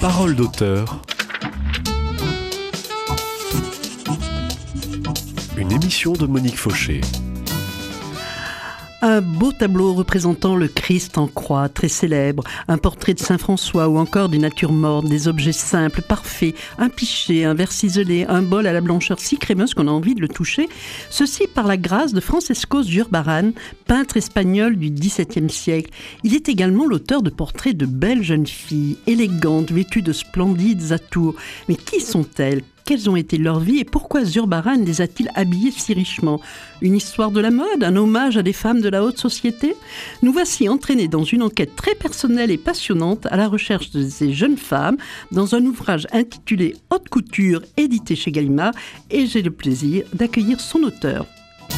Parole d'auteur. Une émission de Monique Fauché. Un beau tableau représentant le Christ en croix, très célèbre, un portrait de Saint François ou encore des natures mortes, des objets simples, parfaits, un pichet, un verre ciselé, un bol à la blancheur si crémeuse qu'on a envie de le toucher, ceci par la grâce de Francesco Zurbarán, peintre espagnol du XVIIe siècle. Il est également l'auteur de portraits de belles jeunes filles, élégantes, vêtues de splendides atours. Mais qui sont-elles ? Quelles ont été leurs vies et pourquoi Zurbarán les a-t-il habillées si richement ? Une histoire de la mode, un hommage à des femmes de la haute société ? Nous voici entraînés dans une enquête très personnelle et passionnante à la recherche de ces jeunes femmes dans un ouvrage intitulé Haute couture, édité chez Gallimard, et j'ai le plaisir d'accueillir son auteur.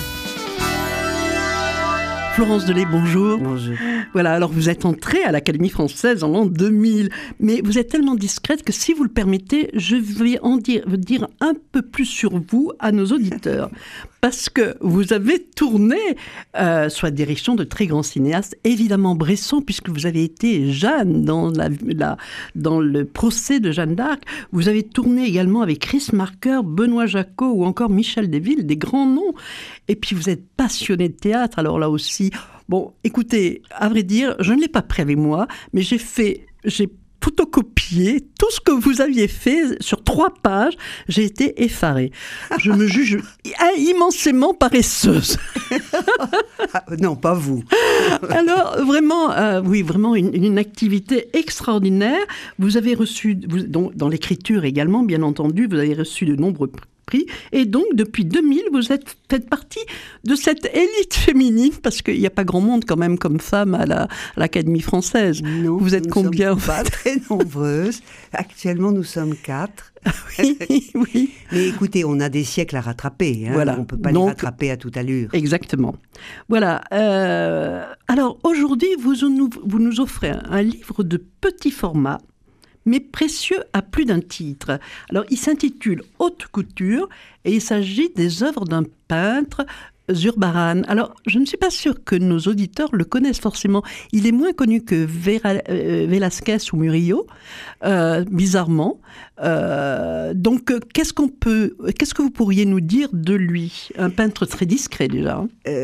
Florence Delay, bonjour. Bonjour. Voilà, alors vous êtes entrée à l'Académie française en l'an 2000, mais vous êtes tellement discrète que si vous le permettez, je vais dire un peu plus sur vous à nos auditeurs. Parce que vous avez tourné sous la direction de très grands cinéastes, évidemment Bresson, puisque vous avez été Jeanne dans le procès de Jeanne d'Arc. Vous avez tourné également avec Chris Marker, Benoît Jacot ou encore Michel Deville, des grands noms. Et puis vous êtes passionné de théâtre, alors là aussi... Bon, écoutez, à vrai dire, je ne l'ai pas pris avec moi, mais j'ai photocopié tout ce que vous aviez fait sur 3 pages. J'ai été effarée. Je me juge immensément paresseuse. Non, pas vous. Alors, vraiment, oui, vraiment une activité extraordinaire. Vous avez reçu, dans l'écriture également, bien entendu, vous avez reçu de nombreux prix. Et donc, depuis 2000, vous faites partie de cette élite féminine, parce qu'il n'y a pas grand monde quand même comme femme à l'Académie française. Non, vous êtes combien? Nous ne sommes pas très nombreuses. Actuellement, nous sommes 4. Oui, oui. Mais écoutez, on a des siècles à rattraper. Hein. Voilà. On ne peut pas les rattraper à toute allure. Exactement. Voilà. Alors, aujourd'hui, vous nous offrez un livre de petit format, mais précieux à plus d'un titre. Alors, il s'intitule « Haute couture » et il s'agit des œuvres d'un peintre, Zurbarán. Alors, je ne suis pas sûre que nos auditeurs le connaissent forcément. Il est moins connu que Velázquez ou Murillo, bizarrement. Donc, qu'est-ce que vous pourriez nous dire de lui ? Un peintre très discret, déjà.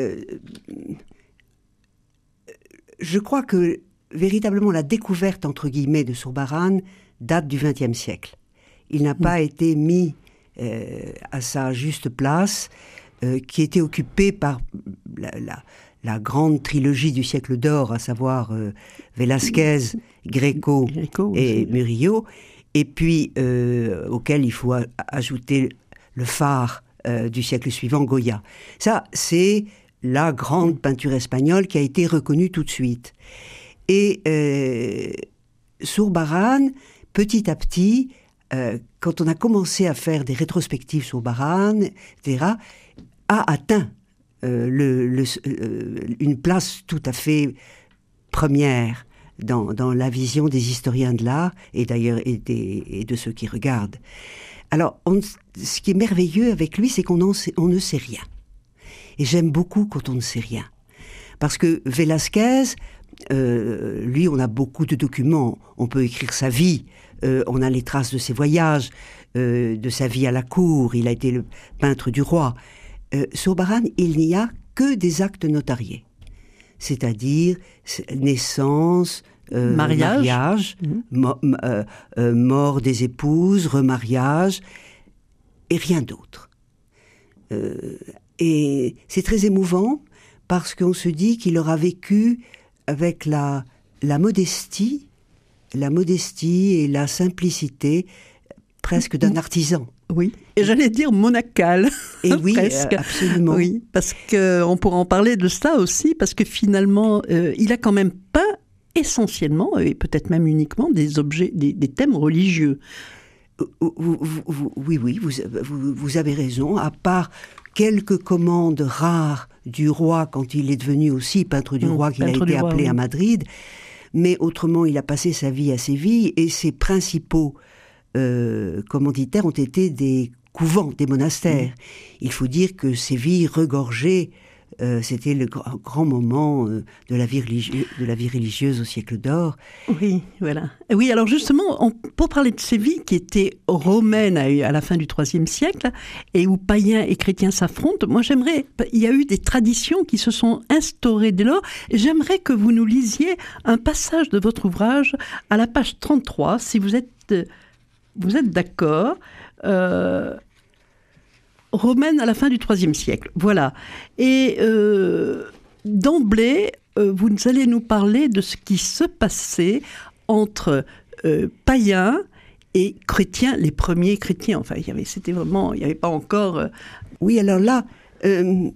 Je crois que véritablement, la découverte, entre guillemets, de Zurbarán date du XXe siècle. Il n'a pas été mis à sa juste place, qui était occupée par la grande trilogie du siècle d'or, à savoir Velázquez, Greco et Murillo, et puis auquel il faut ajouter le phare du siècle suivant, Goya. Ça, c'est la grande peinture espagnole qui a été reconnue tout de suite. Et Zurbarán, petit à petit, quand on a commencé à faire des rétrospectives sur Zurbarán, etc., a atteint une place tout à fait première dans la vision des historiens de l'art, et d'ailleurs et de ceux qui regardent. Alors, ce qui est merveilleux avec lui, c'est qu'on ne sait rien. Et j'aime beaucoup quand on ne sait rien. Parce que Velázquez... lui, on a beaucoup de documents. On peut écrire sa vie. On a les traces de ses voyages, de sa vie à la cour. Il a été le peintre du roi. Zurbarán, il n'y a que des actes notariés. C'est-à-dire naissance, mariage, mort des épouses, remariage, et rien d'autre. Et c'est très émouvant parce qu'on se dit qu'il aura vécu avec la modestie et la simplicité presque d'un artisan. Oui, et j'allais dire monacale. Et oui, absolument. Oui, parce qu'on pourra en parler de ça aussi, parce que finalement, il a quand même peint essentiellement, et peut-être même uniquement, des objets, des thèmes religieux. Oui, vous avez raison, à part quelques commandes rares du roi, quand il est devenu aussi peintre du roi, qu'il a été appelé à Madrid, mais autrement, il a passé sa vie à Séville, et ses principaux commanditaires ont été des couvents, des monastères. Il faut dire que Séville regorgeait C'était le grand moment de la vie religieuse au siècle d'or. Oui, voilà. Oui, alors justement, pour parler de Séville, qui était romaine à la fin du IIIe siècle, et où païens et chrétiens s'affrontent, moi il y a eu des traditions qui se sont instaurées dès lors, et j'aimerais que vous nous lisiez un passage de votre ouvrage à la page 33, si vous êtes d'accord. Romaine à la fin du IIIe siècle, voilà. Et d'emblée, vous allez nous parler de ce qui se passait entre païens et chrétiens, les premiers chrétiens. Enfin, il n'y avait pas encore... Oui, alors là, il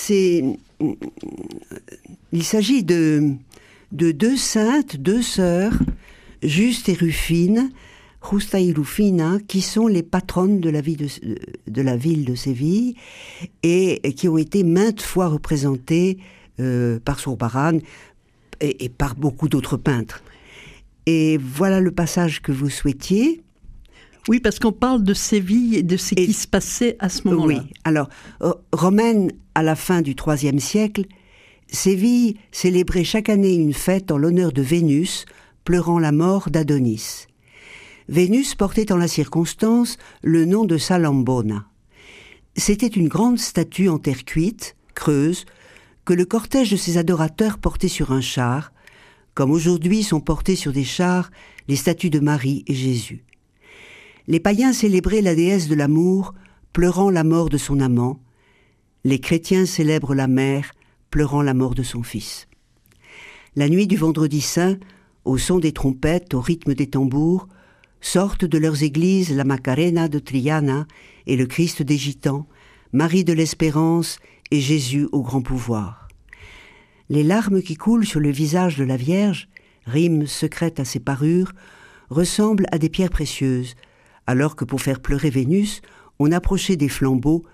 s'agit de deux saintes, deux sœurs, Juste et Rufine, Justa y Rufina, qui sont les patronnes de la ville de Séville et qui ont été maintes fois représentées par Zurbarán et par beaucoup d'autres peintres. Et voilà le passage que vous souhaitiez. Oui, parce qu'on parle de Séville et de ce qui se passait à ce moment-là. Oui, alors, romaine à la fin du IIIe siècle, Séville célébrait chaque année une fête en l'honneur de Vénus, pleurant la mort d'Adonis. Vénus portait en la circonstance le nom de Salambona. C'était une grande statue en terre cuite, creuse, que le cortège de ses adorateurs portait sur un char, comme aujourd'hui sont portés sur des chars les statues de Marie et Jésus. Les païens célébraient la déesse de l'amour, pleurant la mort de son amant. Les chrétiens célèbrent la mère, pleurant la mort de son fils. La nuit du vendredi saint, au son des trompettes, au rythme des tambours, sortent de leurs églises la Macarena de Triana et le Christ des Gitans, Marie de l'Espérance et Jésus au grand pouvoir. Les larmes qui coulent sur le visage de la Vierge, rime secrète à ses parures, ressemblent à des pierres précieuses, alors que pour faire pleurer Vénus, on approchait des flambeaux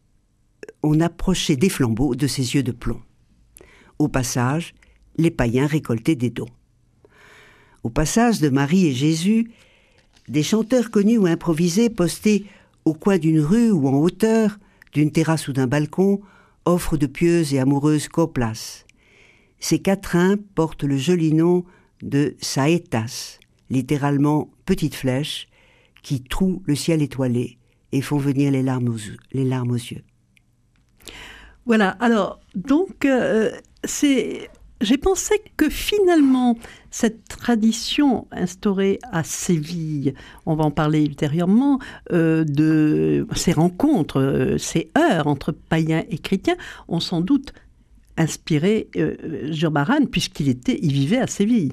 de ses yeux de plomb. Au passage, les païens récoltaient des dons. Au passage de Marie et Jésus, des chanteurs connus ou improvisés postés au coin d'une rue ou en hauteur, d'une terrasse ou d'un balcon, offrent de pieuses et amoureuses coplas. Ces quatrains portent le joli nom de saetas, littéralement petites flèches, qui trouent le ciel étoilé et font venir les larmes aux yeux. Voilà, alors, donc, j'ai pensé que finalement, cette tradition instaurée à Séville, on va en parler ultérieurement, de ces rencontres, ces heurts entre païens et chrétiens, ont sans doute inspiré Zurbarán, puisqu'il vivait à Séville.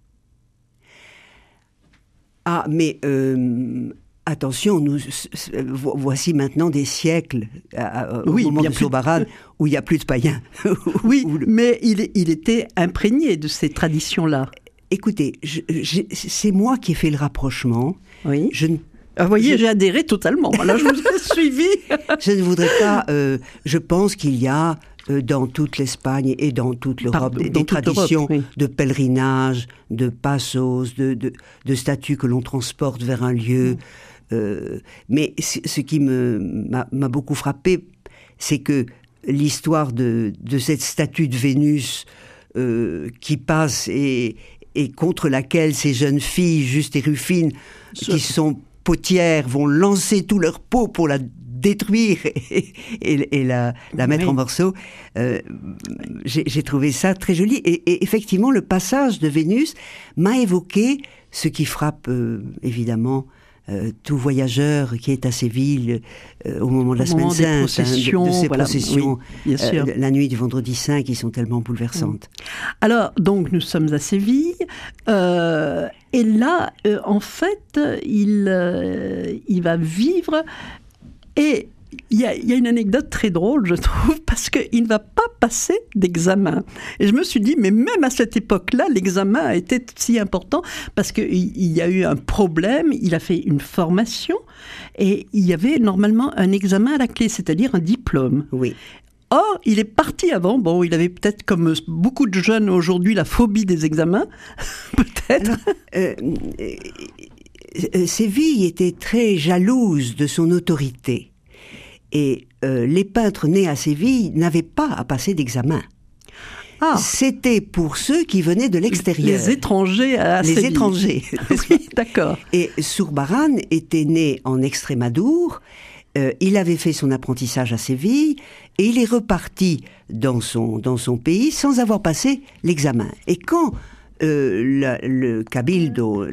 Ah, mais attention, voici maintenant des siècles au moment de Zurbarán où il n'y a plus de païens. Oui, mais il était imprégné de ces traditions-là. Écoutez, c'est moi qui ai fait le rapprochement. Oui. Vous voyez, j'ai adhéré totalement. Alors, je vous ai suivi. Je ne voudrais pas... je pense qu'il y a dans toute l'Espagne et dans toute l'Europe des traditions de pèlerinage, de passos, de statues que l'on transporte vers un lieu. Mais ce qui m'a beaucoup frappé, c'est que l'histoire de cette statue de Vénus qui passe et contre laquelle ces jeunes filles, Juste et Rufine, qui sont potières, vont lancer tout leur pot pour la détruire et la mettre en morceaux. J'ai trouvé ça très joli. Et effectivement, le passage de Vénus m'a évoqué ce qui frappe évidemment tout voyageur qui est à Séville au moment de la Semaine Sainte, de ces processions, oui, bien sûr. La nuit du Vendredi Saint, qui sont tellement bouleversantes. Alors, donc, nous sommes à Séville, et là, en fait, il va vivre, et il y a une anecdote très drôle, je trouve, parce qu'il ne va pas passer d'examen. Et je me suis dit, mais même à cette époque-là, l'examen était si important, parce qu'il y a eu un problème, il a fait une formation, et il y avait normalement un examen à la clé, c'est-à-dire un diplôme. Oui. Or, il est parti avant. Bon, il avait peut-être, comme beaucoup de jeunes aujourd'hui, la phobie des examens, peut-être. Séville était très jalouse de son autorité. Et les peintres nés à Séville n'avaient pas à passer d'examen. Ah, C'était pour ceux qui venaient de l'extérieur. les étrangers à Les Séville. étrangers. Oui, d'accord. Et Zurbarán était né en Extrémadour. Il avait fait son apprentissage à Séville et il est reparti dans son pays sans avoir passé l'examen. Et quand le Cabildo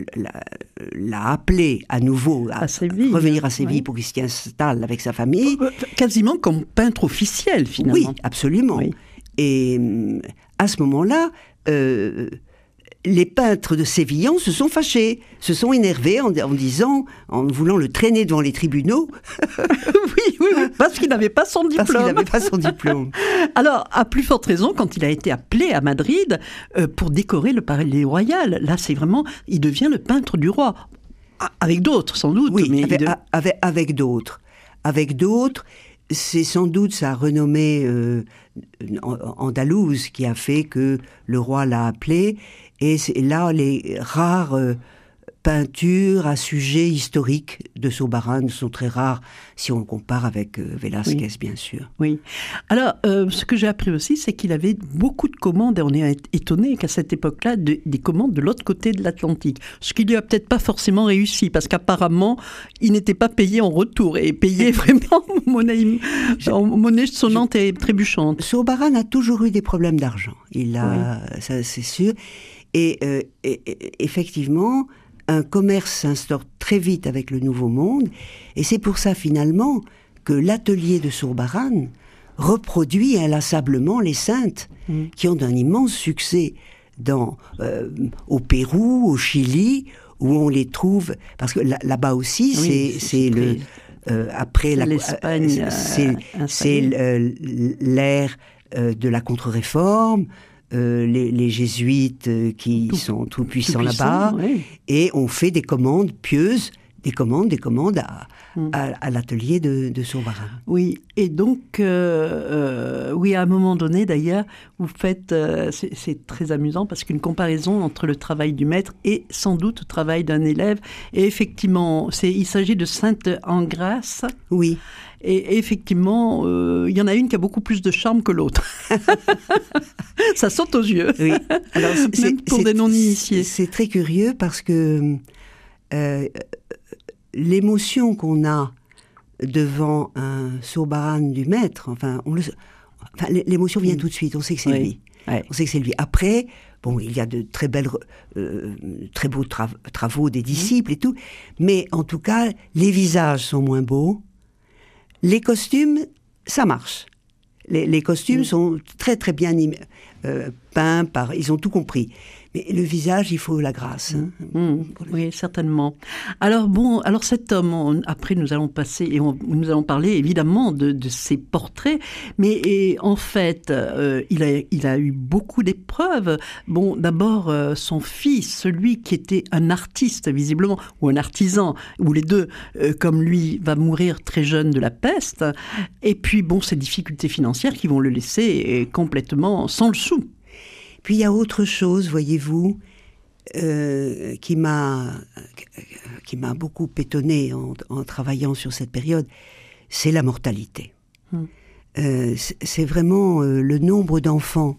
l'a appelé à nouveau à Séville, revenir à Séville oui. pour qu'il s'y installe avec sa famille, Quasiment comme peintre officiel, finalement. oui, absolument. Oui. Et à ce moment-là, les peintres de Sévillans se sont fâchés, se sont énervés en voulant le traîner devant les tribunaux, oui, parce qu'il n'avait pas son diplôme. parce qu'il n'avait pas son diplôme. Alors, à plus forte raison, quand il a été appelé à Madrid pour décorer le Palais Royal, là, c'est vraiment, il devient le peintre du roi. Avec d'autres, sans doute. Oui, mais avec d'autres. Avec d'autres, c'est sans doute sa renommée andalouse qui a fait que le roi l'a appelé. Et c'est là, les rares peintures à sujet historique de Zurbarán sont très rares si on le compare avec Velázquez, Oui. bien sûr. Oui. Alors, ce que j'ai appris aussi, c'est qu'il avait beaucoup de commandes, et on est étonné qu'à cette époque-là, des commandes de l'autre côté de l'Atlantique. Ce qui lui a peut-être pas forcément réussi, parce qu'apparemment, il n'était pas payé en retour, et payé vraiment en monnaie sonnante et trébuchante. Zurbarán a toujours eu des problèmes d'argent. Ça c'est sûr. Et effectivement, un commerce s'instaure très vite avec le Nouveau Monde, et c'est pour ça finalement que l'atelier de Zurbarán reproduit inlassablement les Saintes, qui ont un immense succès au Pérou, au Chili, où on les trouve, parce que là-bas aussi, c'est après l'Espagne, c'est l'ère de la Contre-Réforme. Les jésuites qui sont tout puissants là-bas, oui. Et on fait des commandes pieuses, des commandes à l'atelier de Zurbarán. Oui, et donc, oui, à un moment donné, d'ailleurs, vous faites, c'est très amusant, parce qu'une comparaison entre le travail du maître et sans doute le travail d'un élève, et effectivement, il s'agit de Sainte Engrâce. Oui. Et effectivement, il y en a une qui a beaucoup plus de charme que l'autre. Ça saute aux yeux. Oui. Alors, même pour des non-initiés. C'est très curieux parce que l'émotion qu'on a devant un Zurbarán du maître, l'émotion vient tout de suite. On sait que c'est lui. Ouais. On sait que c'est lui. Après, bon, il y a de très beaux travaux des disciples et tout, mais en tout cas, les visages sont moins beaux. Les costumes, ça marche. Les costumes sont très très bien peints ils ont tout compris. Mais le visage, il faut la grâce. Oui, certainement. Alors cet homme, après nous allons passer et nous allons parler évidemment de ses portraits, mais en fait, il a eu beaucoup d'épreuves. Bon, d'abord son fils, celui qui était un artiste visiblement ou un artisan, ou les deux, comme lui, va mourir très jeune de la peste. Et puis ces difficultés financières qui vont le laisser complètement sans le sou. Puis il y a autre chose, voyez-vous, qui m'a beaucoup étonnée en travaillant sur cette période, c'est la mortalité. C'est vraiment le nombre d'enfants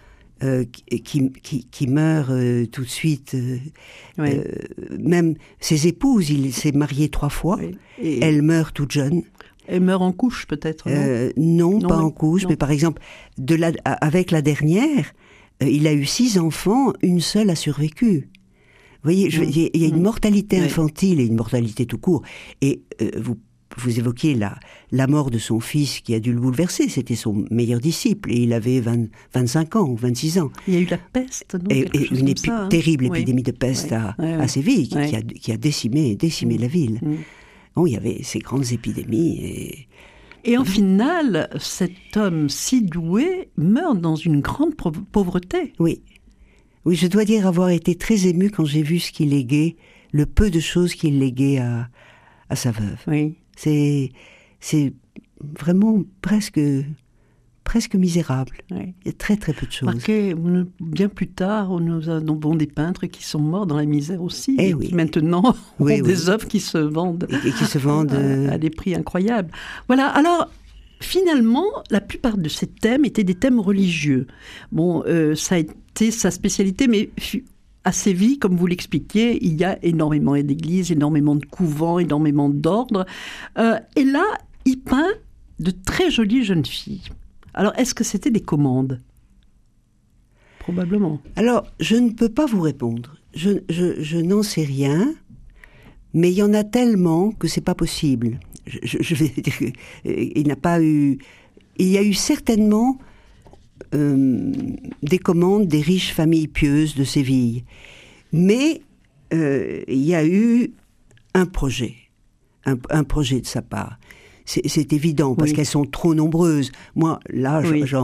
qui meurent tout de suite. Oui. Même ses épouses, il s'est marié 3 fois, oui. Elles meurent toutes jeunes. Elle meurt en couche peut-être, non, pas en couche, mais par exemple, avec la dernière, il a eu 6 enfants, une seule a survécu. Vous voyez, il y a une mortalité infantile et une mortalité tout court. Et vous évoquiez la mort de son fils qui a dû le bouleverser. C'était son meilleur disciple et il avait 25 ans ou 26 ans. Il y a eu la peste, non? Et une terrible épidémie de peste à Séville qui a décimé la ville. Bon, il y avait ces grandes épidémies. Et en final, cet homme si doué meurt dans une grande pauvreté. Oui, je dois dire avoir été très émue quand j'ai vu ce qu'il léguait, le peu de choses qu'il léguait à sa veuve. Oui. C'est vraiment presque presque misérable. Oui. Il y a très très peu de choses. Marquez, bien plus tard, nous avons des peintres qui sont morts dans la misère aussi, Eh et oui. qui maintenant ont Oui, des œuvres qui se vendent, Et qui se vendent à des prix incroyables. Voilà, alors finalement, la plupart de ces thèmes étaient des thèmes religieux. Bon, ça a été sa spécialité, mais à Séville, comme vous l'expliquiez, il y a énormément d'églises, énormément de couvents, énormément d'ordres. Et là, il peint de très jolies jeunes filles. Alors, est-ce que c'était des commandes ? Probablement. Alors, je ne peux pas vous répondre. Je n'en sais rien, mais il y en a tellement que c'est pas possible. Je vais dire qu'il n'a pas eu... Il y a eu certainement des commandes des riches familles pieuses de Séville. Mais il y a eu un projet de sa part. C'est évident, parce qu'elles sont trop nombreuses. Moi, là,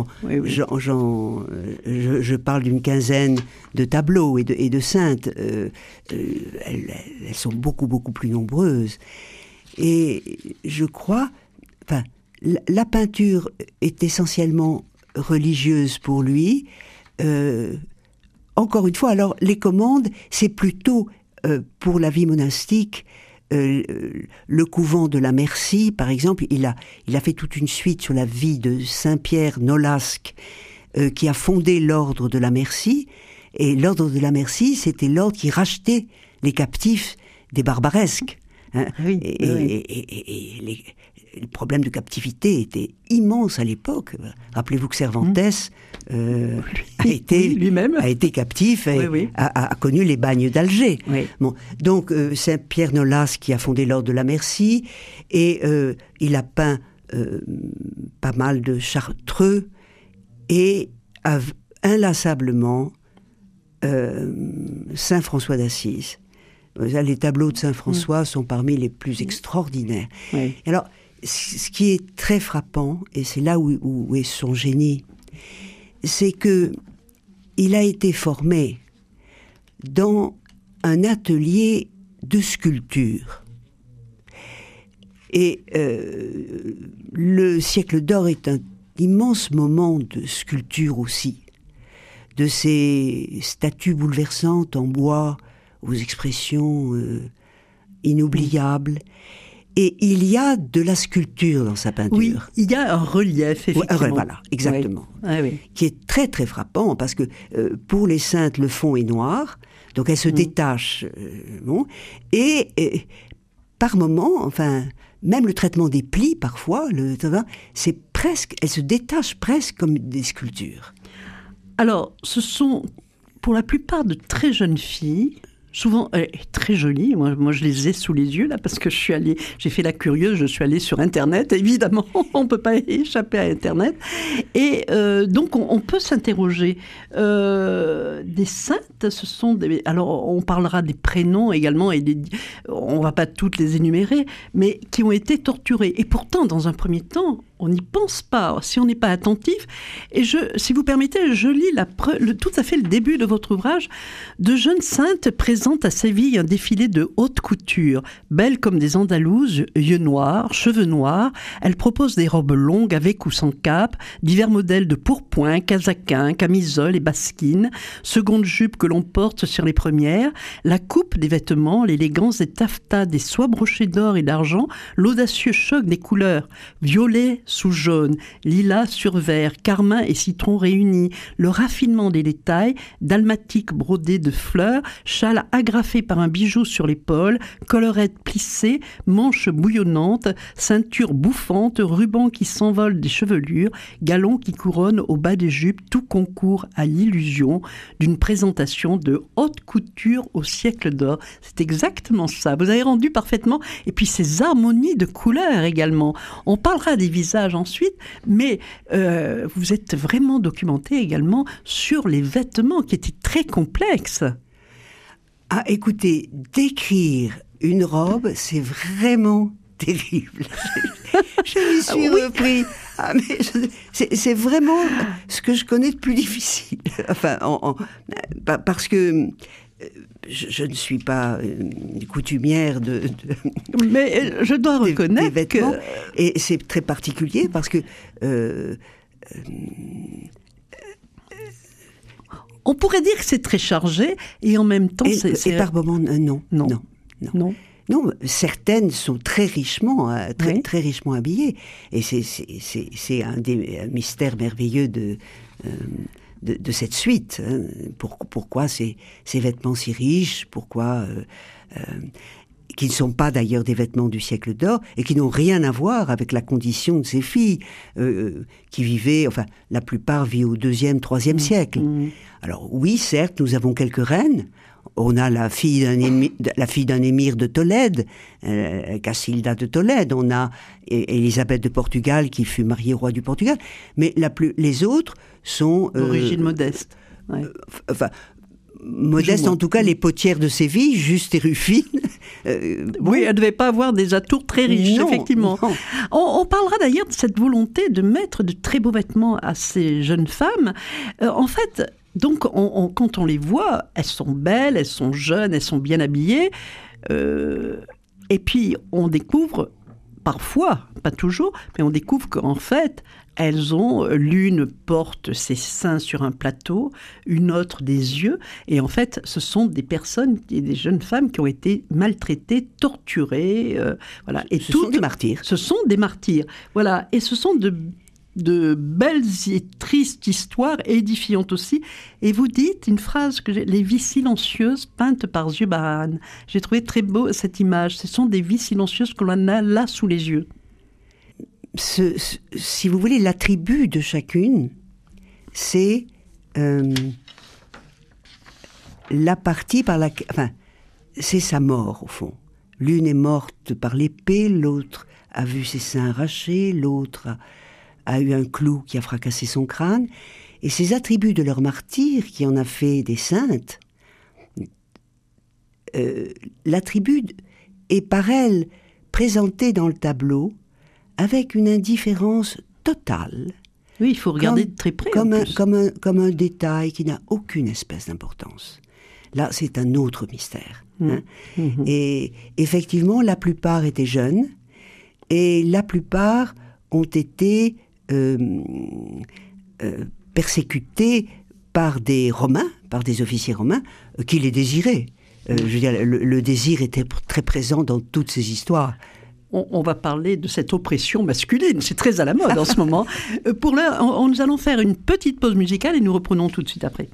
je parle d'une quinzaine de tableaux et de saintes. Elles sont beaucoup, beaucoup plus nombreuses. Et je crois... Enfin, la peinture est essentiellement religieuse pour lui. Encore une fois, alors, les commandes, c'est plutôt pour la vie monastique. Le couvent de la Merci, par exemple, il a fait toute une suite sur la vie de Saint-Pierre Nolasque, qui a fondé l'ordre de la Merci. Et l'ordre de la Merci, c'était l'ordre qui rachetait les captifs des barbaresques. Hein. Oui, Et le problème de captivité était immense à l'époque. Rappelez-vous que Cervantes a été captif et a connu les bagnes d'Alger. Oui. Bon, donc Saint-Pierre Nolasque qui a fondé l'ordre de la Merci, et il a peint pas mal de chartreux et inlassablement Saint François d'Assise. Les tableaux de Saint François sont parmi les plus extraordinaires. Oui. Alors, ce qui est très frappant, et c'est là où est son génie, c'est que il a été formé dans un atelier de sculpture. Et le siècle d'or est un immense moment de sculpture aussi, de ces statues bouleversantes en bois aux expressions inoubliables. Et il y a de la sculpture dans sa peinture. Oui, il y a un relief, effectivement. Voilà, exactement. Oui. Ah, oui. Qui est très très frappant, parce que pour les saintes, le fond est noir, donc elles se détachent. Et par moments, enfin, même le traitement des plis, parfois, c'est presque, elles se détachent presque comme des sculptures. Alors, ce sont pour la plupart de très jeunes filles, souvent très jolies. Moi, je les ai sous les yeux, là, parce que j'ai fait la curieuse, je suis allée sur Internet, évidemment, on ne peut pas échapper à Internet. Et donc, on peut s'interroger. Des saintes, ce sont des... Alors, on parlera des prénoms également, et on ne va pas toutes les énumérer, mais qui ont été torturées. Et pourtant, dans un premier temps, on n'y pense pas, si on n'est pas attentif. Et si vous permettez, je lis tout à fait le début de votre ouvrage. De jeunes saintes présentent à Séville un défilé de haute couture. Belles comme des Andalouses, yeux noirs, cheveux noirs. Elles proposent des robes longues avec ou sans cape, divers modèles de pourpoint, casaquins, camisoles et basquines, seconde jupe que l'on porte sur les premières, la coupe des vêtements, l'élégance des taffetas, des soies brochées d'or et d'argent, l'audacieux choc des couleurs, violet sous jaune, lilas sur vert, carmin et citron réunis, le raffinement des détails, dalmatique brodé de fleurs, châle agrafé par un bijou sur l'épaule, collerette plissée, manches bouillonnantes, ceinture bouffante, ruban qui s'envole des chevelures, galons qui couronnent au bas des jupes, tout concourt à l'illusion d'une présentation de haute couture au siècle d'or. C'est exactement ça. Vous avez rendu parfaitement. Et puis ces harmonies de couleurs également. On parlera des visages ensuite, mais vous êtes vraiment documenté également sur les vêtements qui étaient très complexes. Ah, écoutez, décrire une robe, c'est vraiment terrible. Je m'y suis repris. Ah, mais c'est vraiment ce que je connais de plus difficile. Enfin, parce que je ne suis pas une coutumière Mais je dois reconnaître des vêtements, que... et c'est très particulier parce que On pourrait dire que c'est très chargé, et en même temps... Et par moments, non. Non, certaines sont très richement, très richement habillées. Et c'est un des mystères merveilleux de cette suite. Hein. Pourquoi ces vêtements si riches, pourquoi... qui ne sont pas d'ailleurs des vêtements du siècle d'or, et qui n'ont rien à voir avec la condition de ces filles, qui vivaient, enfin, la plupart vivent au 2e, 3e siècle. Alors oui, certes, nous avons quelques reines. On a la fille d'un émir de Tolède, Cassilda de Tolède. On a Élisabeth de Portugal, qui fut mariée au roi du Portugal. Mais les autres sont... d'origine modeste. Ouais. Modeste, en tout cas, les potières de Séville, Juste et Rufine. Oui, elle ne devait pas avoir des atours très riches, effectivement. Non. On parlera d'ailleurs de cette volonté de mettre de très beaux vêtements à ces jeunes femmes. En fait, donc, quand on les voit, elles sont belles, elles sont jeunes, elles sont bien habillées. Et puis, on découvre, parfois, pas toujours, mais on découvre qu'en fait... l'une porte ses seins sur un plateau, une autre des yeux, et en fait, ce sont des personnes, des jeunes femmes qui ont été maltraitées, torturées, voilà. Et ce sont des martyrs. Ce sont des martyrs, voilà. Et ce sont de belles et tristes histoires, édifiantes aussi. Et vous dites une phrase que les vies silencieuses peintes par Zurbarán. J'ai trouvé très beau cette image. Ce sont des vies silencieuses que l'on a là sous les yeux. Si vous voulez, l'attribut de chacune, c'est la partie par laquelle... Enfin, c'est sa mort, au fond. L'une est morte par l'épée, l'autre a vu ses seins arrachés, l'autre a eu un clou qui a fracassé son crâne. Et ces attributs de leur martyre, qui en a fait des saintes, l'attribut est par elle présenté dans le tableau avec une indifférence totale. Oui, il faut regarder de très près. Comme un détail qui n'a aucune espèce d'importance. Là, c'est un autre mystère. Hein. Et effectivement, la plupart étaient jeunes, et la plupart ont été persécutés par des Romains, par des officiers romains, qui les désiraient. Je veux dire, le désir était très présent dans toutes ces histoires. On va parler de cette oppression masculine, c'est très à la mode en ce moment. Pour l'heure, nous allons faire une petite pause musicale et nous reprenons tout de suite après.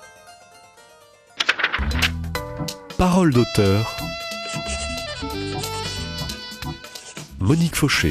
Parole d'auteur. Monique Fauché.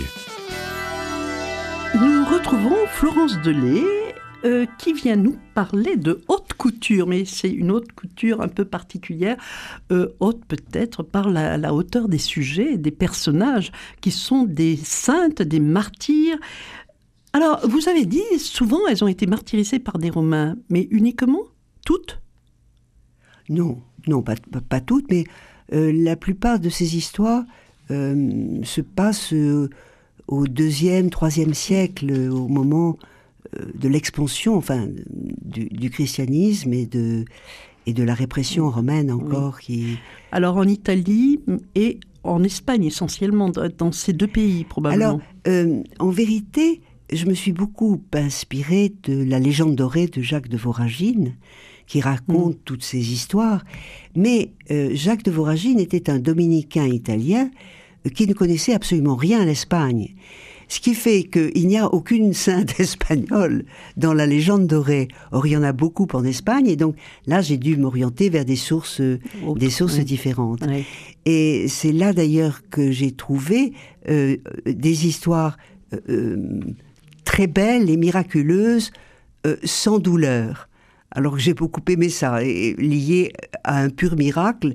Nous retrouvons Florence Delay qui vient nous parler de haute couture, mais c'est une haute couture un peu particulière, haute peut-être par la hauteur des sujets, des personnages qui sont des saintes, des martyrs. Alors, vous avez dit, souvent elles ont été martyrisées par des Romains, mais uniquement toutes ? Non, pas toutes, mais la plupart de ces histoires se passent au 2e, 3e siècle, au moment de l'expansion, enfin, du christianisme et de la répression romaine encore. Oui. Alors en Italie et en Espagne essentiellement, dans ces deux pays probablement. Alors, en vérité, je me suis beaucoup inspirée de la légende dorée de Jacques de Voragine, qui raconte toutes ces histoires. Mais Jacques de Voragine était un dominicain italien qui ne connaissait absolument rien à l'Espagne. Ce qui fait qu'il n'y a aucune sainte espagnole dans la légende dorée. Or, il y en a beaucoup en Espagne, et donc là, j'ai dû m'orienter vers des sources différentes. Oui. Et c'est là d'ailleurs que j'ai trouvé des histoires très belles et miraculeuses, sans douleur. Alors j'ai beaucoup aimé ça, lié à un pur miracle,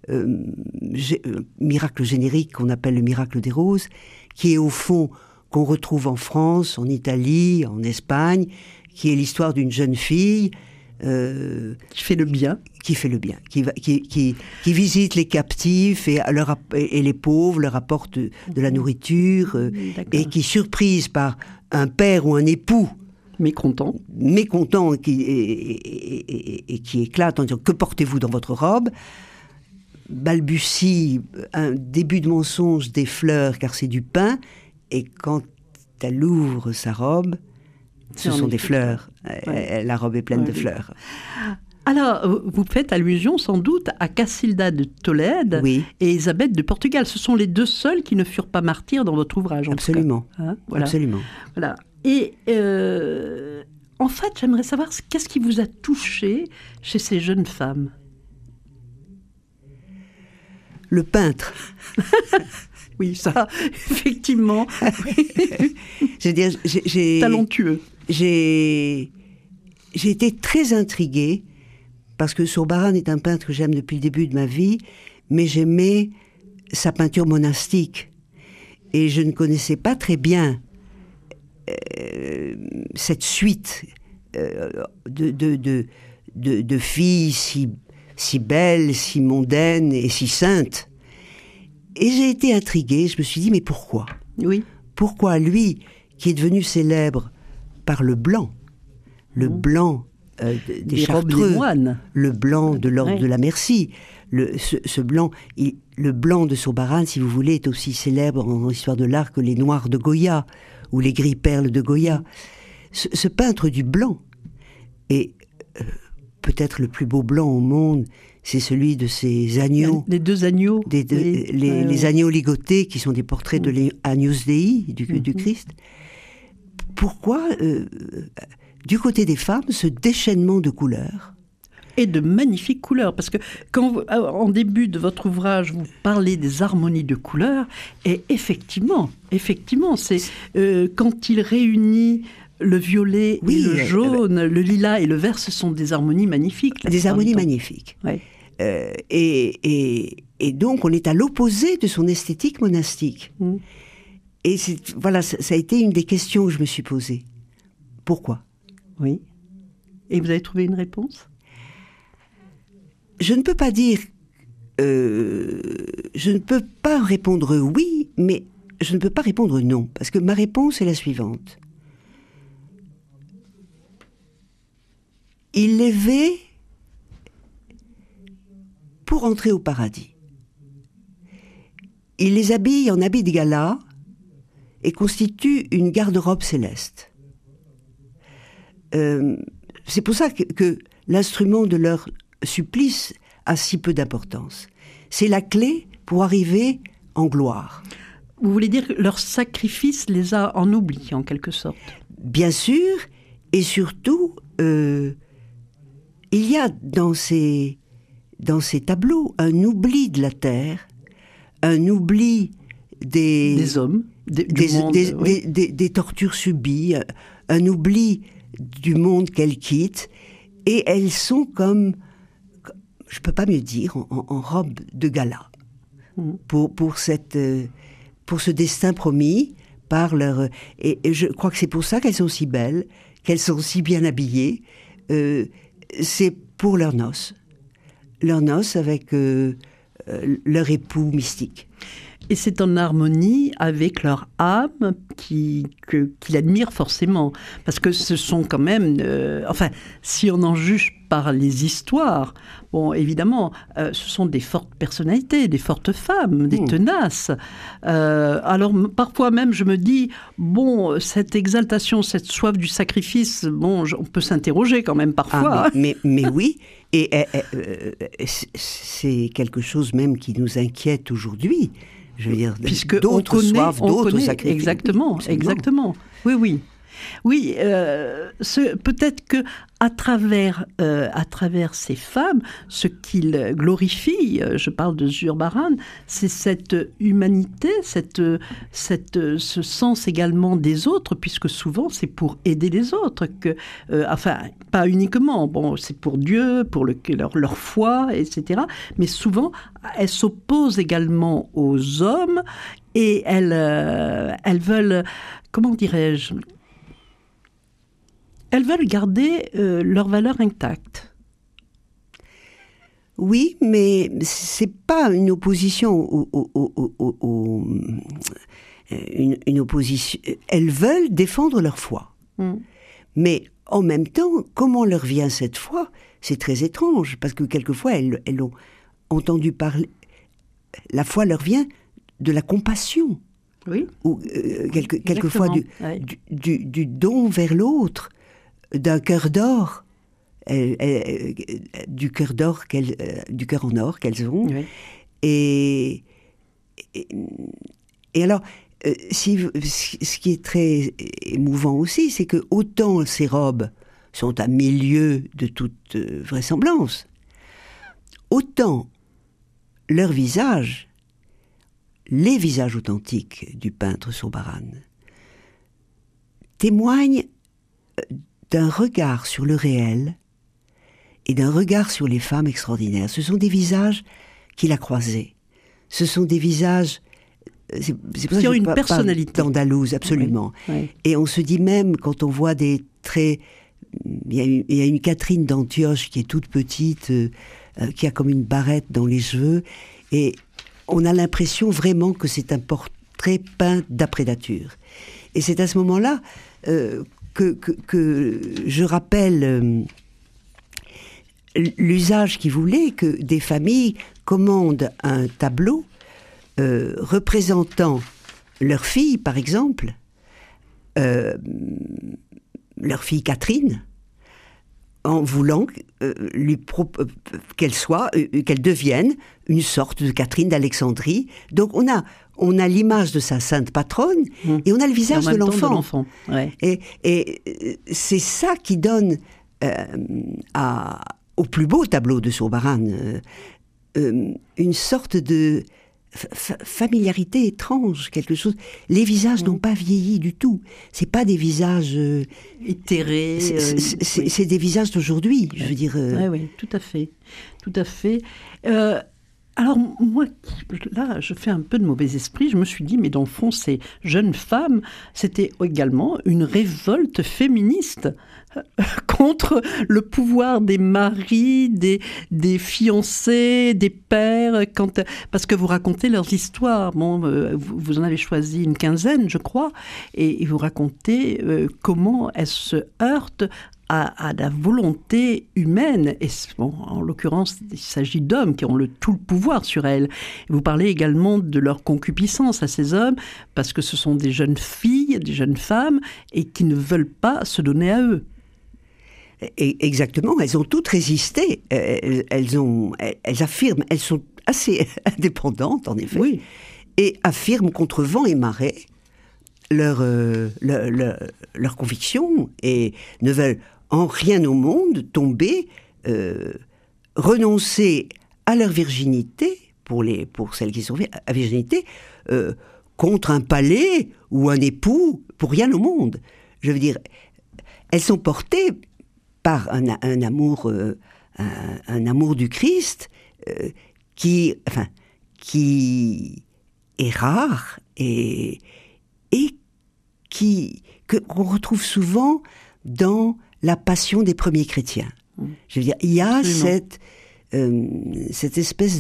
miracle générique qu'on appelle le miracle des roses, qui est au fond qu'on retrouve en France, en Italie, en Espagne, qui est l'histoire d'une jeune fille qui fait le bien, qui visite les captifs et les pauvres, leur apporte de la nourriture, et qui, surprise par un père ou un époux mécontent et qui éclate en disant « Que portez-vous dans votre robe ?» balbutie un début de mensonge, des fleurs, car c'est du pain, et quand elle ouvre sa robe, ce sont des fleurs. Ouais. La robe est pleine de fleurs. Alors, vous faites allusion sans doute à Cassilda de Tolède et Elisabeth de Portugal. Ce sont les deux seuls qui ne furent pas martyrs dans votre ouvrage. Absolument. Voilà. Absolument. Voilà. Et en fait, j'aimerais savoir qu'est-ce qui vous a touché chez ces jeunes femmes ? Le peintre. Oui, ça, effectivement. Je veux dire, talentueux. J'ai été très intriguée, parce que Zurbarán est un peintre que j'aime depuis le début de ma vie, mais j'aimais sa peinture monastique. Et je ne connaissais pas très bien cette suite de filles si belles, si mondaines et si saintes. Et j'ai été intriguée, je me suis dit, mais pourquoi ? Oui. Pourquoi lui, qui est devenu célèbre par le blanc des Chartreux, le blanc de l'ordre de la Merci, ce blanc, le blanc de Zurbarán, si vous voulez, est aussi célèbre en histoire de l'art que les noirs de Goya, ou les gris perles de Goya. Ce peintre du blanc est peut-être le plus beau blanc au monde, c'est celui de ces agneaux. Les deux agneaux. Les agneaux ligotés, qui sont des portraits de l'Agnus Dei, du Christ. Pourquoi, du côté des femmes, ce déchaînement de couleurs ? Et de magnifiques couleurs, parce que quand en début de votre ouvrage, vous parlez des harmonies de couleurs, et effectivement, c'est quand il réunit le violet et le jaune, le lilas et le vert, ce sont des harmonies magnifiques. Des harmonies magnifiques. Ouais. Et donc, on est à l'opposé de son esthétique monastique. Et voilà, ça a été une des questions que je me suis posée. Pourquoi ? Oui. Et vous avez trouvé une réponse ? Je ne peux pas dire... je ne peux pas répondre oui, mais je ne peux pas répondre non. Parce que ma réponse est la suivante. Il les vêt pour entrer au paradis. Il les habille en habits de gala et constitue une garde-robe céleste. C'est pour ça que l'instrument de leur supplice a si peu d'importance. C'est la clé pour arriver en gloire. Vous voulez dire que leur sacrifice les a en oubli, en quelque sorte ? Bien sûr, et surtout, il y a dans ces tableaux un oubli de la terre, un oubli des hommes du monde, des tortures subies, un oubli du monde qu'elles quittent, et elles sont comme, je peux pas mieux dire, en robe de gala, pour ce destin promis par leur... Et je crois que c'est pour ça qu'elles sont si belles, qu'elles sont si bien habillées. C'est pour leurs noces avec leur époux mystique. Et c'est en harmonie avec leur âme qu'il admire forcément. Parce que ce sont quand même... si on en juge par les histoires, bon, évidemment, ce sont des fortes personnalités, des fortes femmes, des tenaces. Alors, parfois même, je me dis, bon, cette exaltation, cette soif du sacrifice, bon, on peut s'interroger quand même parfois. Mais oui, et c'est quelque chose même qui nous inquiète aujourd'hui. Je veux dire, puisque d'autres soifs, d'autres sacrifices. Exactement. Oui. Oui, peut-être que à travers ces femmes, ce qu'il glorifie, je parle de Zurbarán, c'est cette humanité, ce sens également des autres, puisque souvent c'est pour aider les autres, pas uniquement, bon, c'est pour Dieu, pour leur foi, etc. Mais souvent, elles s'opposent également aux hommes et elles veulent, comment dirais-je, elles veulent garder leurs valeurs intactes. Oui, mais c'est pas une opposition une opposition. Elles veulent défendre leur foi. Mais en même temps, comment leur vient cette foi ? C'est très étrange, parce que quelquefois, elles ont entendu parler... La foi leur vient de la compassion. Oui. Ou quelquefois du don vers l'autre, d'un cœur d'or, du cœur en or qu'elles ont. Oui. Et alors, ce qui est très émouvant aussi, c'est que autant ces robes sont à milieu de toute vraisemblance, autant leurs visages, les visages authentiques du peintre Zurbarán, témoignent d'un regard sur le réel et d'un regard sur les femmes extraordinaires. Ce sont des visages qu'il a croisés. Ce sont des visages... C'est pour qui ont une personnalité. Andalouse, absolument. Oui. Et on se dit même, quand on voit des traits... Il y a une Catherine d'Antioche qui est toute petite, qui a comme une barrette dans les cheveux, et on a l'impression vraiment que c'est un portrait peint d'après nature. Et c'est à ce moment-là que je rappelle l'usage qui voulait que des familles commandent un tableau représentant leur fille, par exemple, leur fille Catherine, en voulant qu'elle devienne une sorte de Catherine d'Alexandrie. Donc on a l'image de sa sainte patronne et on a le visage de l'enfant. Ouais. Et c'est ça qui donne au plus beau tableau de Zurbarán une sorte de familiarité étrange, quelque chose. Les visages n'ont pas vieilli du tout. C'est pas des visages éthérés. C'est des visages d'aujourd'hui. Je veux dire. Oui, tout à fait, tout à fait. Alors moi, là, je fais un peu de mauvais esprit. Je me suis dit, mais dans le fond, ces jeunes femmes, c'était également une révolte féministe contre le pouvoir des maris, des fiancés, des pères, parce que vous racontez leurs histoires. Bon, vous en avez choisi une quinzaine, je crois, et vous racontez comment elles se heurtent à la volonté humaine. Et bon, en l'occurrence, il s'agit d'hommes qui ont tout le pouvoir sur elles. Vous parlez également de leur concupiscence à ces hommes, parce que ce sont des jeunes filles, des jeunes femmes, et qui ne veulent pas se donner à eux. Exactement, elles ont toutes résisté. Elles affirment, elles sont assez indépendantes, en effet, oui. Et affirment contre vent et marée leur conviction et ne veulent en rien au monde renoncer à leur virginité, pour celles qui sont à virginité, contre un palais ou un époux, pour rien au monde. Je veux dire, elles sont portées par un amour du Christ qui est rare et qu'on retrouve souvent dans la passion des premiers chrétiens. Je veux dire, il y a cette espèce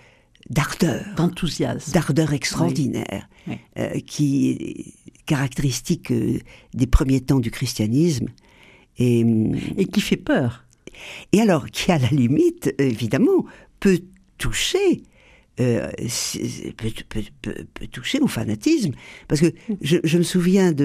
d'ardeur extraordinaire, oui. qui est caractéristique des premiers temps du christianisme. Et qui fait peur. Et alors, qui à la limite, évidemment, peut toucher au fanatisme. Parce que je me souviens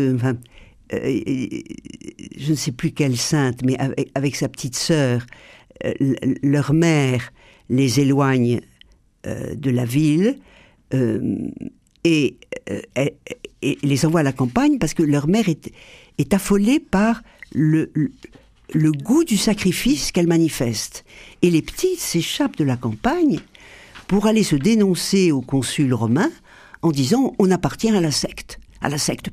je ne sais plus quelle sainte, mais avec sa petite sœur, leur mère les éloigne de la ville et les envoie à la campagne parce que leur mère est affolée par le goût du sacrifice qu'elle manifeste. Et les petites s'échappent de la campagne pour aller se dénoncer au consul romain en disant « on appartient à la secte persécutée ».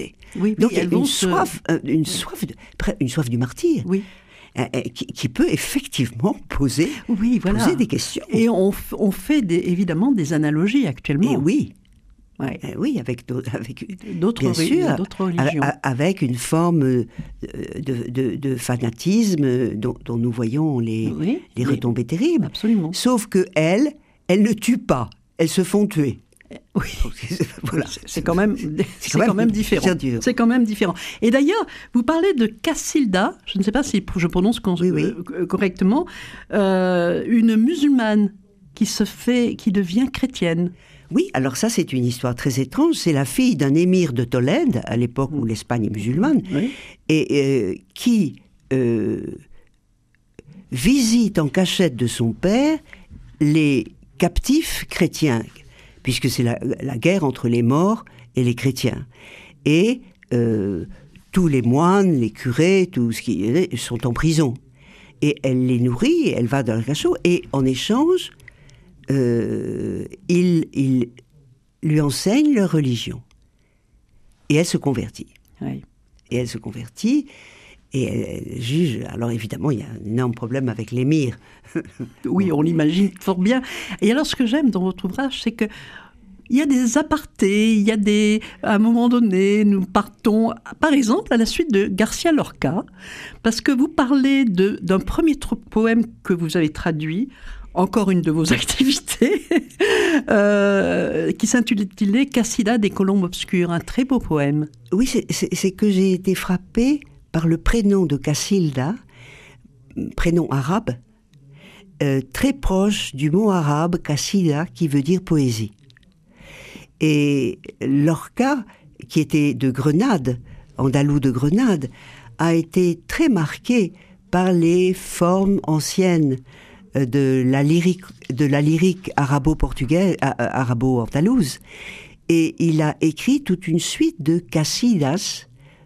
Oui, donc il y a une soif du martyr. Oui. Qui peut effectivement poser des questions. Et on fait évidemment des analogies actuellement. Et oui. Ouais. Oui, avec d'autres religions. Avec une forme de fanatisme dont nous voyons les retombées terribles. Absolument. Sauf que elles ne tuent pas, elles se font tuer. Oui, voilà. C'est quand même différent. C'est quand même différent. Et d'ailleurs, vous parlez de Cassilda, je ne sais pas si je prononce correctement, une musulmane qui devient chrétienne. Oui, alors ça c'est une histoire très étrange. C'est la fille d'un émir de Tolède, à l'époque où l'Espagne est musulmane, et qui visite en cachette de son père les captifs chrétiens, puisque c'est la guerre entre les morts et les chrétiens. Et tous les moines, les curés, tout ce qui sont en prison. Et elle les nourrit, elle va dans le cachot, et en échange, il lui enseigne leur religion. Et elle se convertit. Oui. Et elle se convertit, et elle juge. Alors évidemment, il y a un énorme problème avec l'émir. Oui, on l'imagine fort bien. Et alors, ce que j'aime dans votre ouvrage, c'est que il y a des apartés, à un moment donné, nous partons, par exemple, à la suite de Garcia Lorca, parce que vous parlez d'un premier poème que vous avez traduit, encore une de vos activités, qui s'intitulait « Cassida des colombes obscures », un très beau poème. Oui, c'est que j'ai été frappée par le prénom de Cassilda, prénom arabe, très proche du mot arabe « Cassida » qui veut dire poésie. Et Lorca, qui était de Grenade, andalou de Grenade, a été très marqué par les formes anciennes de la lyrique arabo-andalouse. Et il a écrit toute une suite de casidas,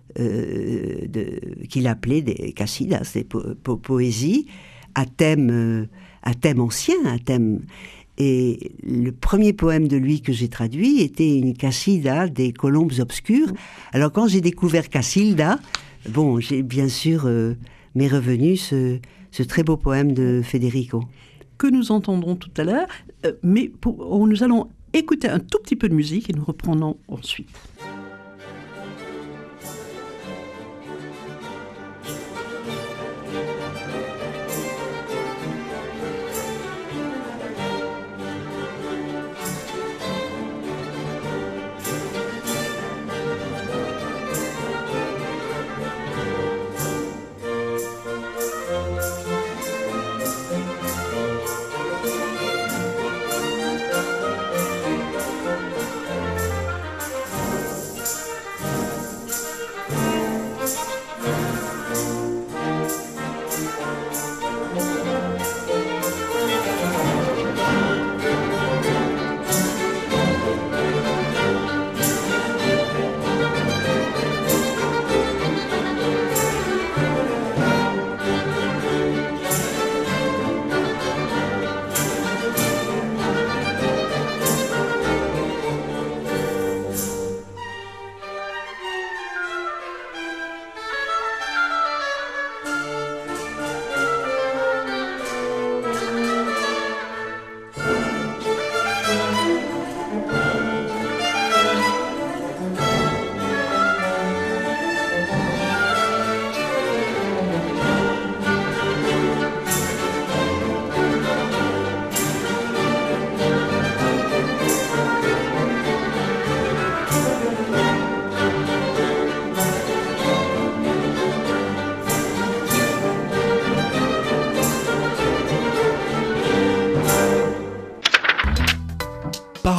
qu'il appelait des casidas, des poésies à thème ancien, à thème. Et le premier poème de lui que j'ai traduit était une Cassida des colombes obscures. Alors quand j'ai découvert Cassilda, j'ai bien sûr m'est revenu ce très beau poème de Federico. Que nous entendrons tout à l'heure, mais nous allons écouter un tout petit peu de musique et nous reprenons ensuite.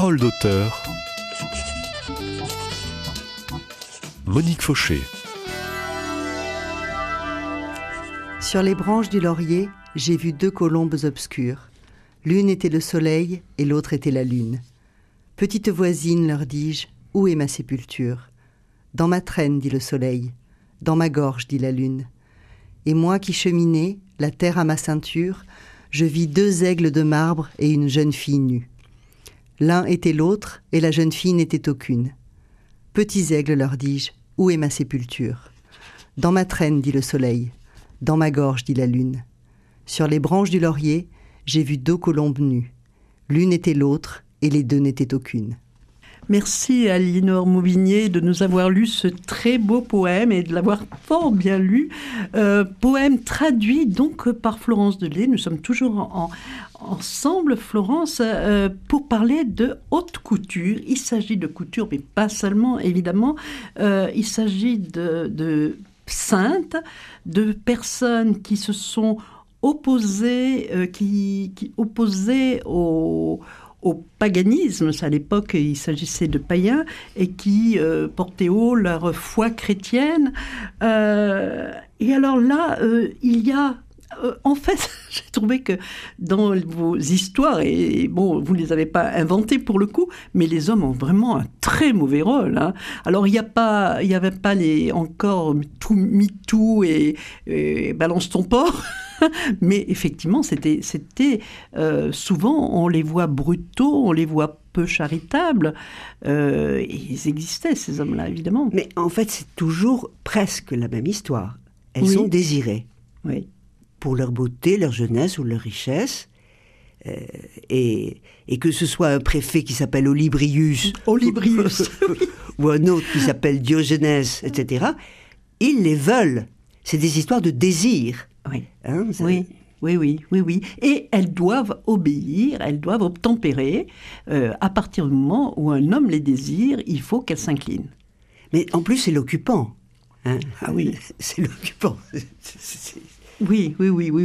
Parole d'auteur. Monique Fauché. Sur les branches du laurier, j'ai vu 2 colombes obscures. L'une était le soleil et l'autre était la lune. Petite voisine, leur dis-je, où est ma sépulture ? Dans ma traîne, dit le soleil. Dans ma gorge, dit la lune. Et moi qui cheminais, la terre à ma ceinture, je vis 2 aigles de marbre et une jeune fille nue. L'un était l'autre, et la jeune fille n'était aucune. Petits aigles, leur dis-je, où est ma sépulture ? Dans ma traîne, dit le soleil. Dans ma gorge, dit la lune. Sur les branches du laurier, j'ai vu 2 colombes nues. L'une était l'autre, et les 2 n'étaient aucune. Merci à Linor Mauvigné de nous avoir lu ce très beau poème et de l'avoir fort bien lu. Poème traduit donc par Florence Delay. Nous sommes toujours ensemble, Florence, pour parler de haute couture. Il s'agit de couture, mais pas seulement, évidemment. Il s'agit de saintes, de personnes qui se sont opposées, qui opposaient au paganisme. À l'époque, il s'agissait de païens et qui portaient haut leur foi chrétienne. Et alors là, il y a... en fait, j'ai trouvé que dans vos histoires, et bon, vous ne les avez pas inventées pour le coup, mais les hommes ont vraiment un très mauvais rôle. Hein. Alors, il n'y avait pas encore MeToo et Balance ton porc. Mais effectivement, c'était souvent, on les voit brutaux, on les voit peu charitables. Et ils existaient, ces hommes-là, évidemment. Mais en fait, c'est toujours presque la même histoire. Elles sont désirées. Oui. Pour leur beauté, leur jeunesse ou leur richesse. Et que ce soit un préfet qui s'appelle Olybrius, ou un autre qui s'appelle Diogénès, etc., ils les veulent. C'est des histoires de désir. Oui. Hein, Oui. Et elles doivent obéir, elles doivent obtempérer. À partir du moment où un homme les désire, il faut qu'elles s'inclinent. Mais en plus, c'est l'occupant. Hein. Ah oui. C'est l'occupant. Oui.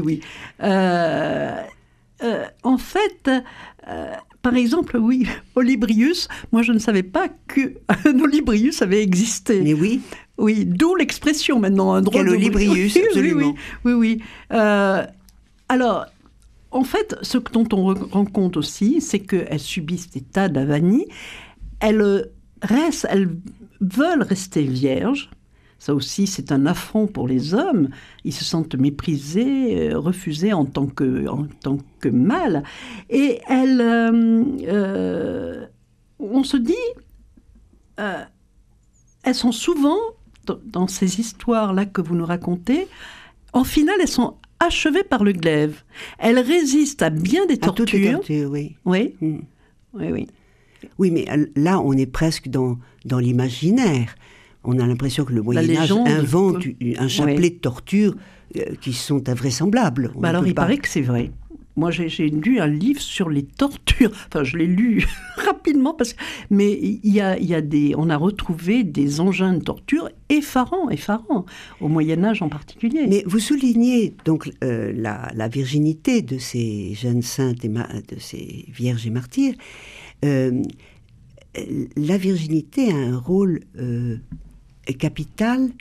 En fait, par exemple, oui, Olybrius, moi je ne savais pas qu'un Olybrius avait existé. Mais oui. Oui, d'où l'expression maintenant. Un drôle Quel Olybrius, absolument. Oui. Alors, en fait, ce dont on rend compte aussi, c'est qu'elles subissent des tas d'avanies. Elles veulent rester vierges. Ça aussi, c'est un affront pour les hommes. Ils se sentent méprisés, refusés en tant que mâles. Et on se dit, elles sont souvent, dans ces histoires-là que vous nous racontez, en finale, elles sont achevées par le glaive. Elles résistent à bien des tortures. À toutes les tortures, oui. Oui. Oui. Oui, mais là, on est presque dans l'imaginaire. On a l'impression que le Moyen-Âge invente un chapelet de tortures qui sont invraisamblables. Alors, il paraît que c'est vrai. Moi, j'ai lu un livre sur les tortures. Enfin, je l'ai lu rapidement, mais on a retrouvé des engins de torture effarants, au Moyen-Âge en particulier. Mais vous soulignez donc la virginité de ces jeunes saintes, de ces vierges et martyrs. La virginité a un rôle capital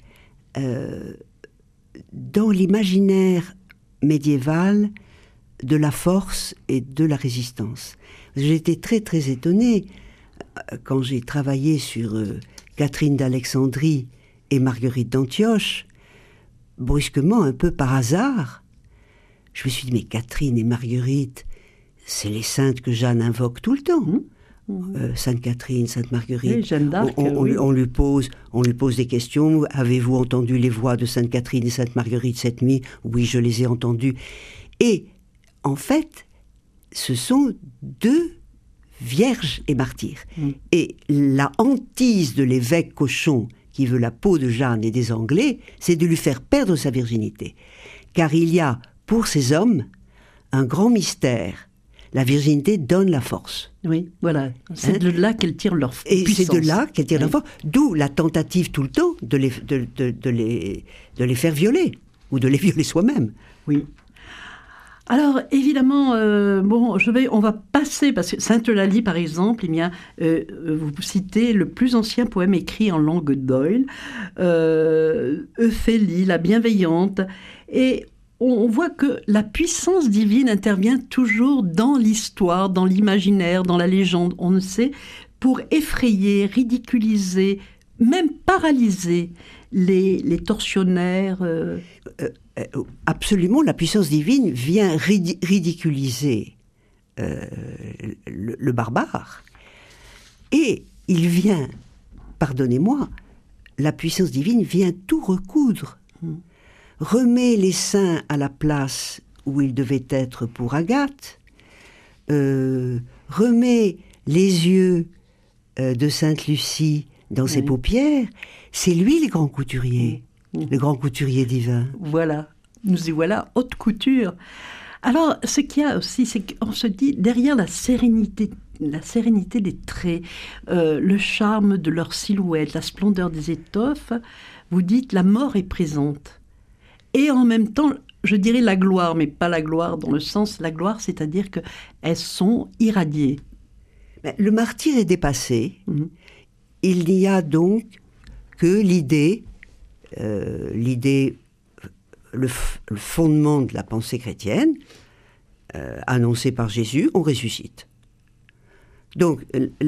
dans l'imaginaire médiéval de la force et de la résistance. J'ai été très très étonnée quand j'ai travaillé sur Catherine d'Alexandrie et Marguerite d'Antioche. Brusquement, un peu par hasard, je me suis dit, mais Catherine et Marguerite, c'est les saintes que Jeanne invoque tout le temps. Sainte Catherine, Sainte Marguerite, oui, Jeanne d'Arc, on lui pose des questions. Avez-vous entendu les voix de Sainte Catherine et Sainte Marguerite cette nuit ? Oui, je les ai entendues. Et en fait, ce sont 2 vierges et martyrs. Et la hantise de l'évêque Cochon, qui veut la peau de Jeanne et des Anglais, c'est de lui faire perdre sa virginité. Car il y a, pour ces hommes, un grand mystère. La virginité donne la force. Oui, voilà. C'est de là qu'elles tirent leur puissance. Et c'est de là qu'elles tirent leur force. D'où la tentative tout le temps de les faire violer, ou de les violer soi-même. Oui. Alors, évidemment, on va passer, parce que Sainte-Eulalie, par exemple, eh bien, vous citez le plus ancien poème écrit en langue d'Oïl, Euphélie, la bienveillante, et on voit que la puissance divine intervient toujours dans l'histoire, dans l'imaginaire, dans la légende, on ne sait, pour effrayer, ridiculiser, même paralyser les tortionnaires. Absolument, la puissance divine vient ridiculiser le barbare. Et il vient, pardonnez-moi, la puissance divine vient tout recoudre. Remet les saints à la place où ils devaient être pour Agathe, remet les yeux de Sainte Lucie dans ses paupières. C'est lui le grand couturier, le grand couturier divin. Voilà, nous y voilà, haute couture. Alors, ce qu'il y a aussi, c'est qu'on se dit, derrière la sérénité des traits, le charme de leur silhouette, la splendeur des étoffes, vous dites, la mort est présente. Et en même temps, je dirais la gloire, mais pas la gloire dans le sens, la gloire, c'est-à-dire qu'elles sont irradiées. Le martyr est dépassé. Il n'y a donc que l'idée, le fondement de la pensée chrétienne, annoncé par Jésus, on ressuscite. Donc,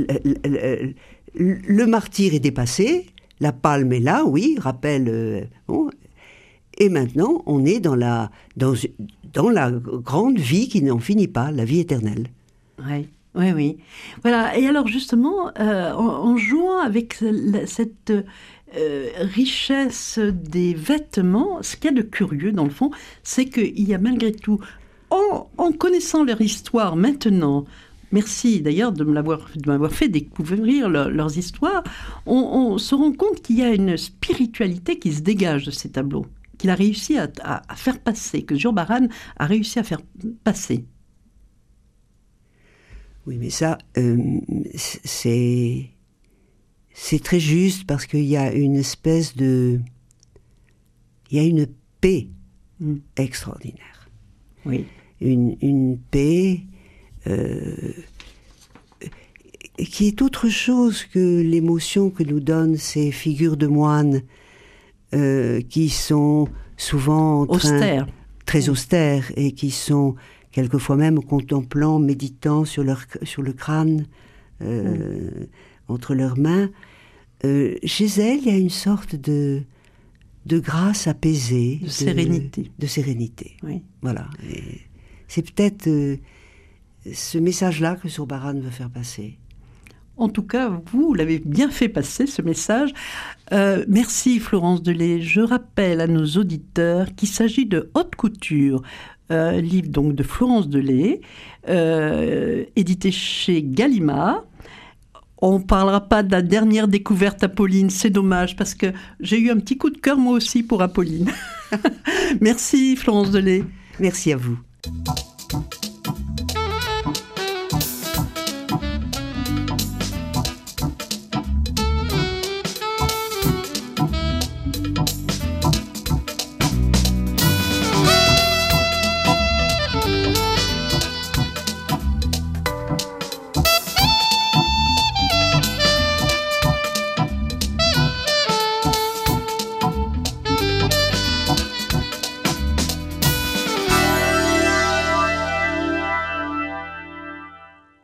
le martyr est dépassé, la palme est là, oui, rappel... et maintenant, on est dans la grande vie qui n'en finit pas, la vie éternelle. Oui. Voilà. Et alors justement, en jouant avec cette richesse des vêtements, ce qu'il y a de curieux dans le fond, c'est qu'il y a malgré tout, en connaissant leur histoire maintenant, merci d'ailleurs de m'avoir fait découvrir leurs histoires, on se rend compte qu'il y a une spiritualité qui se dégage de ces tableaux, qu'il a réussi à faire passer, que Zurbaran a réussi à faire passer. Oui, mais ça, c'est très juste parce qu'il y a une espèce de... Il y a une paix extraordinaire. Oui. Une paix qui est autre chose que l'émotion que nous donnent ces figures de moines qui sont souvent très austères et qui sont... quelquefois même contemplant, méditant sur le crâne, entre leurs mains. Chez elles, il y a une sorte de grâce apaisée. De sérénité. De sérénité. Oui. Voilà. Et c'est peut-être ce message-là que Zurbaran veut faire passer. En tout cas, vous l'avez bien fait passer, ce message. Merci, Florence Delay. Je rappelle à nos auditeurs qu'il s'agit de Haute Couture, livre donc de Florence Delay, édité chez Gallimard. On ne parlera pas de la dernière découverte Apolline, c'est dommage, parce que j'ai eu un petit coup de cœur moi aussi pour Apolline. Merci Florence Delay. Merci à vous.